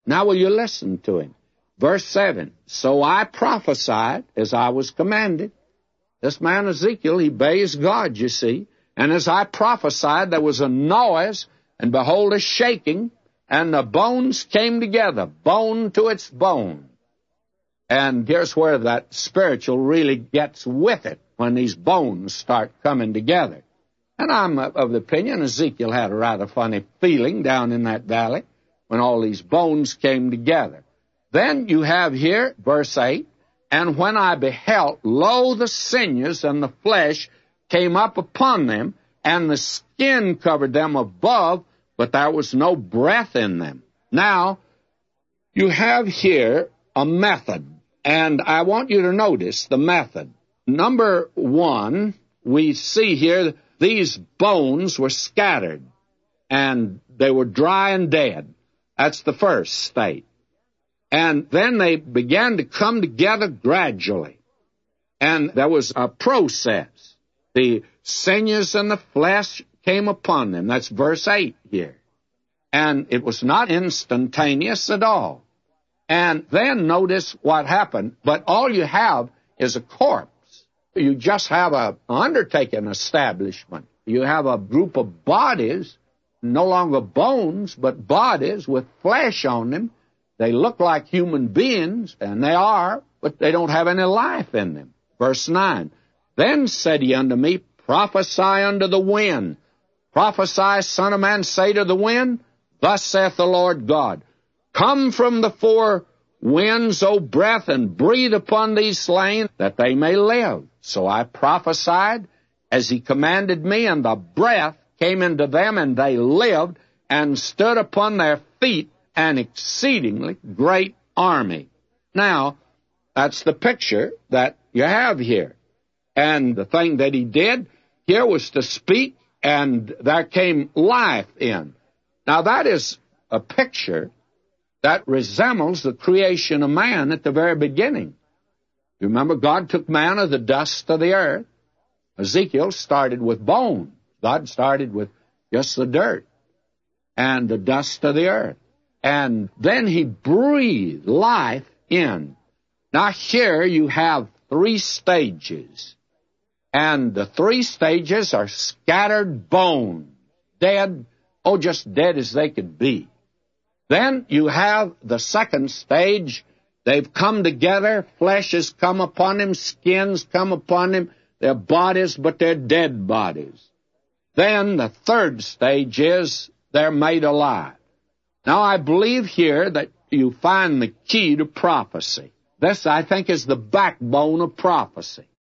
Now will you listen to him? Verse 7, so I prophesied as I was commanded. This man Ezekiel, he obeys God, you see. And as I prophesied, there was a noise, and behold, a shaking, and the bones came together, bone to its bone. And here's where that spiritual really gets with it, when these bones start coming together. And I'm of the opinion Ezekiel had a rather funny feeling down in that valley when all these bones came together. Then you have here, verse 8, and when I beheld, lo, the sinews and the flesh came up upon them, and the skin covered them above, but there was no breath in them. Now, you have here a method, and I want you to notice the method. Number 1, we see here these bones were scattered, and they were dry and dead. That's the first state. And then they began to come together gradually. And there was a process. The sinews and the flesh came upon them. That's verse 8 here. And it was not instantaneous at all. And then notice what happened. But all you have is a corpse. You just have an undertaking establishment. You have a group of bodies, no longer bones, but bodies with flesh on them. They look like human beings, and they are, but they don't have any life in them. Verse 9, then said he unto me, prophesy unto the wind. Prophesy, son of man, say to the wind, thus saith the Lord God, come from the four winds, O breath, and breathe upon these slain, that they may live. So I prophesied as he commanded me, and the breath came into them, and they lived, and stood upon their feet, an exceedingly great army. Now, that's the picture that you have here. And the thing that he did here was to speak, and there came life in. Now, that is a picture that resembles the creation of man at the very beginning. You remember, God took man of the dust of the earth. Ezekiel started with bone. God started with just the dirt and the dust of the earth. And then he breathed life in. Now here you have 3 stages. And the 3 stages are scattered bones, dead, just dead as they could be. Then you have the second stage. They've come together, flesh has come upon them, skins come upon them, they're bodies, but they're dead bodies. Then the third stage is they're made alive. Now, I believe here that you find the key to prophecy. This, I think, is the backbone of prophecy.